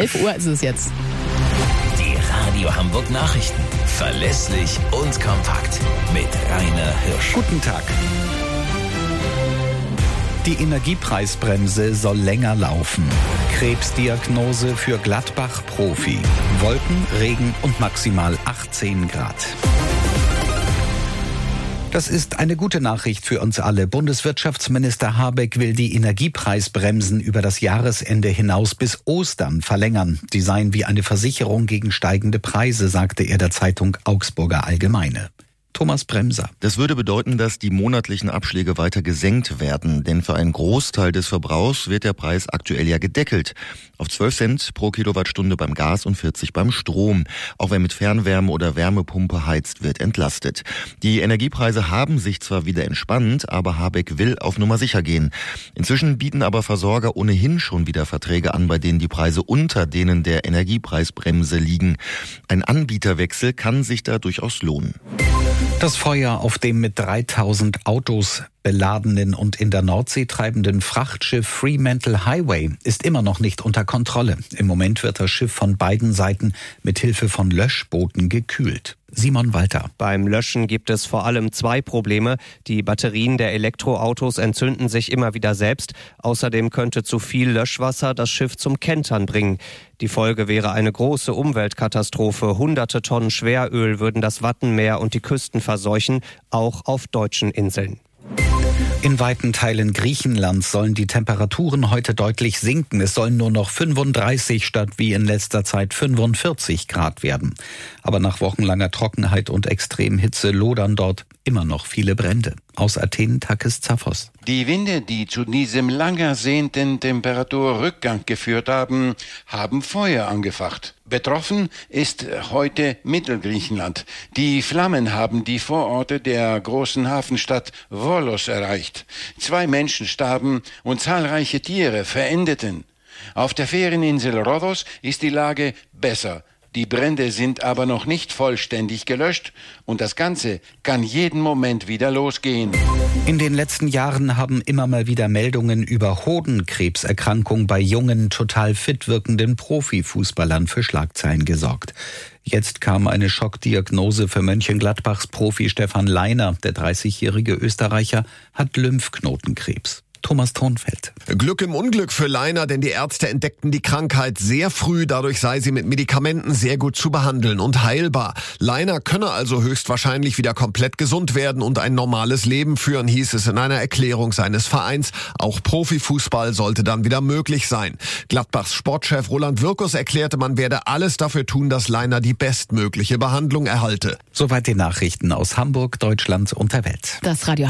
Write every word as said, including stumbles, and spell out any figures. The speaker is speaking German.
elf Uhr ist es jetzt. Die Radio Hamburg Nachrichten. Verlässlich und kompakt. Mit Rainer Hirsch. Guten Tag. Die Energiepreisbremse soll länger laufen. Krebsdiagnose für Gladbach-Profi. Wolken, Regen und maximal achtzehn Grad. Das ist eine gute Nachricht für uns alle. Bundeswirtschaftsminister Habeck will die Energiepreisbremsen über das Jahresende hinaus bis Ostern verlängern. Die seien wie eine Versicherung gegen steigende Preise, sagte er der Zeitung Augsburger Allgemeine. Thomas Bremser. Das würde bedeuten, dass die monatlichen Abschläge weiter gesenkt werden, denn für einen Großteil des Verbrauchs wird der Preis aktuell ja gedeckelt. Auf zwölf Cent pro Kilowattstunde beim Gas und vierzig beim Strom. Auch wer mit Fernwärme oder Wärmepumpe heizt, wird entlastet. Die Energiepreise haben sich zwar wieder entspannt, aber Habeck will auf Nummer sicher gehen. Inzwischen bieten aber Versorger ohnehin schon wieder Verträge an, bei denen die Preise unter denen der Energiepreisbremse liegen. Ein Anbieterwechsel kann sich da durchaus lohnen. Das Feuer auf dem mit dreitausend Autos beladenen und in der Nordsee treibenden Frachtschiff Fremantle Highway ist immer noch nicht unter Kontrolle. Im Moment wird das Schiff von beiden Seiten mit Hilfe von Löschbooten gekühlt. Simon Walter. Beim Löschen gibt es vor allem zwei Probleme. Die Batterien der Elektroautos entzünden sich immer wieder selbst. Außerdem könnte zu viel Löschwasser das Schiff zum Kentern bringen. Die Folge wäre eine große Umweltkatastrophe. Hunderte Tonnen Schweröl würden das Wattenmeer und die Küsten verseuchen, auch auf deutschen Inseln. In weiten Teilen Griechenlands sollen die Temperaturen heute deutlich sinken. Es sollen nur noch fünfunddreißig statt wie in letzter Zeit fünfundvierzig Grad werden. Aber nach wochenlanger Trockenheit und Extremhitze lodern dort immer noch viele Brände. Aus Athen Takis Zaphos. Die Winde, die zu diesem lang ersehnten Temperaturrückgang geführt haben, haben Feuer angefacht. Betroffen ist heute Mittelgriechenland. Die Flammen haben die Vororte der großen Hafenstadt Volos erreicht. Zwei Menschen starben und zahlreiche Tiere verendeten. Auf der Ferieninsel Rhodos ist die Lage besser. Die Brände sind aber noch nicht vollständig gelöscht und das Ganze kann jeden Moment wieder losgehen. In den letzten Jahren haben immer mal wieder Meldungen über Hodenkrebserkrankung bei jungen, total fit wirkenden Profifußballern für Schlagzeilen gesorgt. Jetzt kam eine Schockdiagnose für Mönchengladbachs Profi Stefan Leiner. Der dreißigjährige Österreicher hat Lymphknotenkrebs. Thomas Thonfeld. Glück im Unglück für Leiner, denn die Ärzte entdeckten die Krankheit sehr früh. Dadurch sei sie mit Medikamenten sehr gut zu behandeln und heilbar. Leiner könne also höchstwahrscheinlich wieder komplett gesund werden und ein normales Leben führen, hieß es in einer Erklärung seines Vereins. Auch Profifußball sollte dann wieder möglich sein. Gladbachs Sportchef Roland Wirkus erklärte, man werde alles dafür tun, dass Leiner die bestmögliche Behandlung erhalte. Soweit die Nachrichten aus Hamburg, Deutschland und der Welt. Das Radio